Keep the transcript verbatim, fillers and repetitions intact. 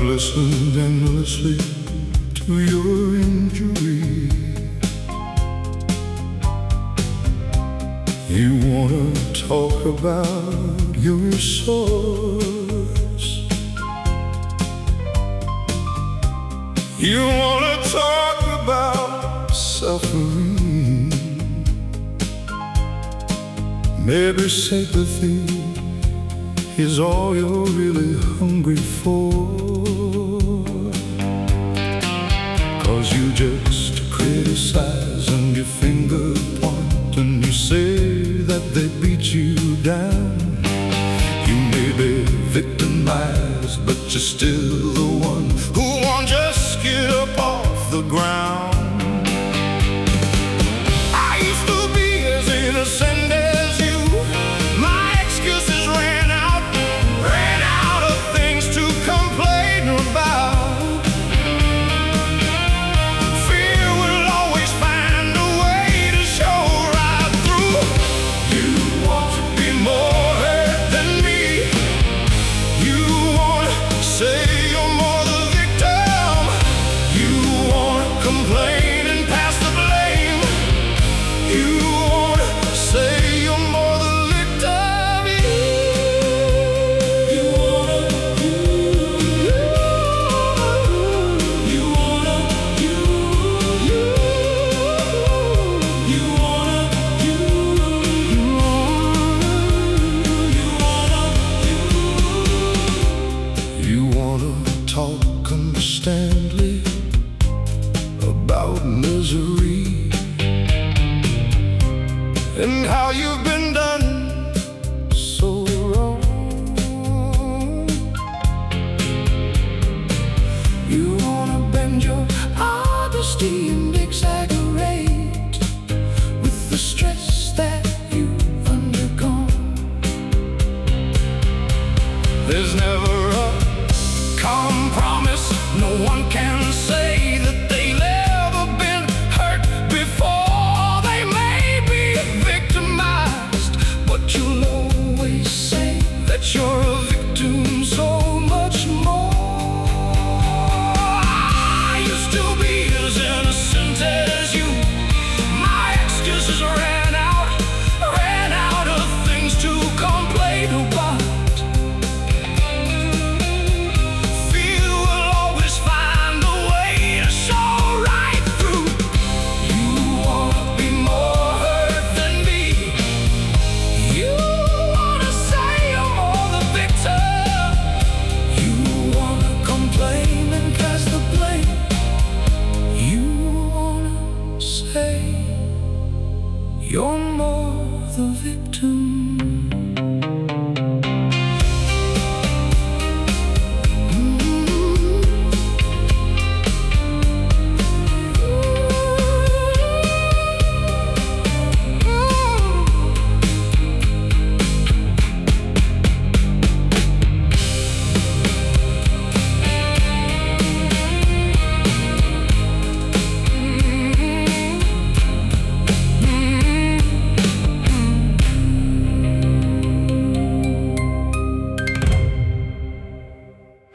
listened endlessly to your injury. You wanna talk about your source. You wanna talk about suffering. Maybe sympathy is all you're really hungry for, 'cause you just criticize and you finger point and you say that they beat you down. You may be victimized, but you're still the one who won't just get up off the ground. I used to be as innocent as you. My excuses ran out, ran out of things to complain about. Fear will always find a way to show right through. You want to be more hurt than me. You want to say you're more the victim. You want to complain and pass the blame. You want to say you're more the victim. You wanna, you, you wanna, you, you, you wanna, you, you wanna, you, you wanna talk constantly about misery and how you've been done so wrong. You wanna bend your honesty and exaggerate with the stress that you've undergone. There's never a calm promise, no one can